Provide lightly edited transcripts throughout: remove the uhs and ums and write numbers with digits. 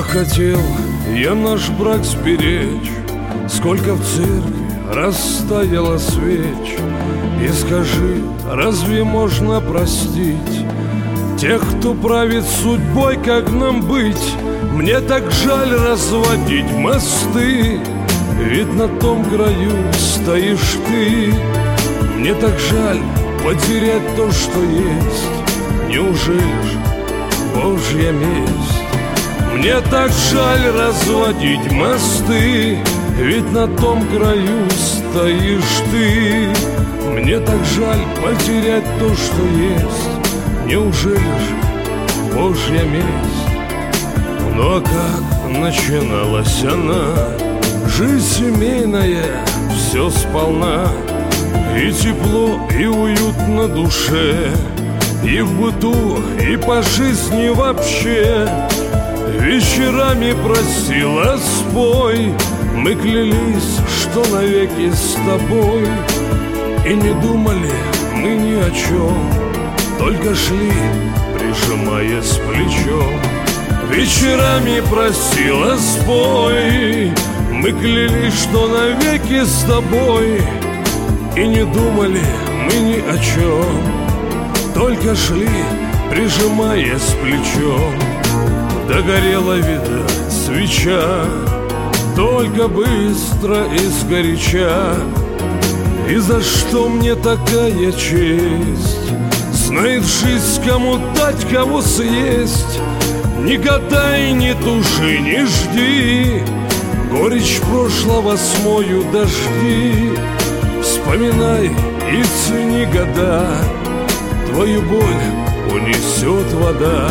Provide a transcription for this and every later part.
Как хотел я наш брак сберечь, сколько в церкви растаяло свеч. И скажи, разве можно простить тех, кто правит судьбой, как нам быть? Мне так жаль разводить мосты, ведь на том краю стоишь ты. Мне так жаль потерять то, что есть. Неужели ж Божья месть? Мне так жаль разводить мосты, ведь на том краю стоишь ты. Мне так жаль потерять то, что есть. Неужели же Божья месть? Ну а как начиналась она, жизнь семейная, все сполна. И тепло, и уют на душе, и в быту, и по жизни вообще. Вечерами просила спой, мы клялись, что навеки с тобой. И не думали мы ни о чем, только шли, прижимаясь плечом. Вечерами просила спой, мы клялись, что навеки с тобой. И не думали мы ни о чем, только шли, прижимаясь плечом. Догорела, видать, свеча, только быстро и сгоряча. И за что мне такая честь? Знает жизнь, кому дать, кого съесть. Не гадай, не тужи, не жди, горечь прошлого смою дожди. Вспоминай и цени года, твою боль унесет вода.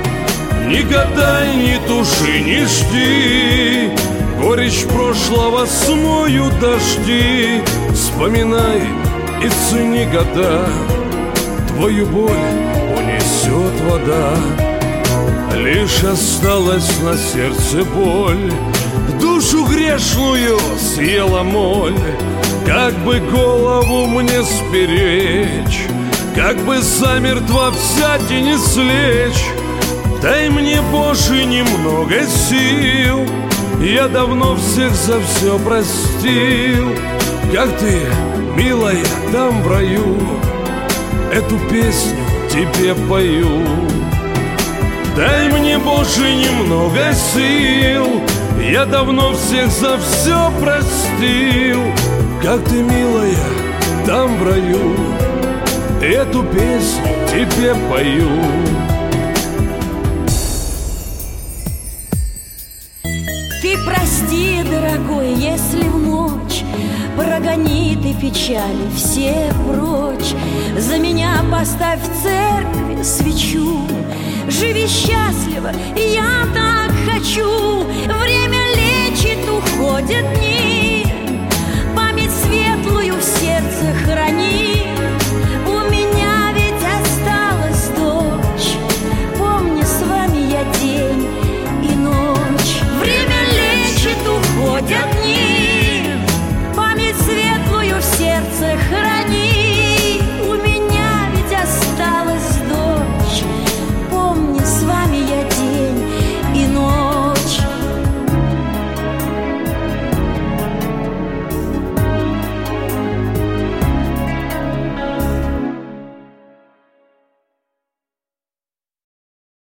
Не гадай, не тужи, не жди, горечь прошлого смою дожди. Вспоминай и цени года, твою боль унесет вода. Лишь осталась на сердце боль, душу грешную съела моль. Как бы голову мне сберечь, как бы замертво взять и не слечь. Дай мне, Боже, немного сил, я давно всех за все простил. Как ты, милая, там в раю, эту песню тебе пою. Дай мне, Боже, немного сил, я давно всех за все простил. Как ты, милая, там в раю, эту песню тебе пою. Ты прости, дорогой, если в ночь прогони ты печали все прочь. За меня поставь в церкви свечу, живи счастливо, и я там.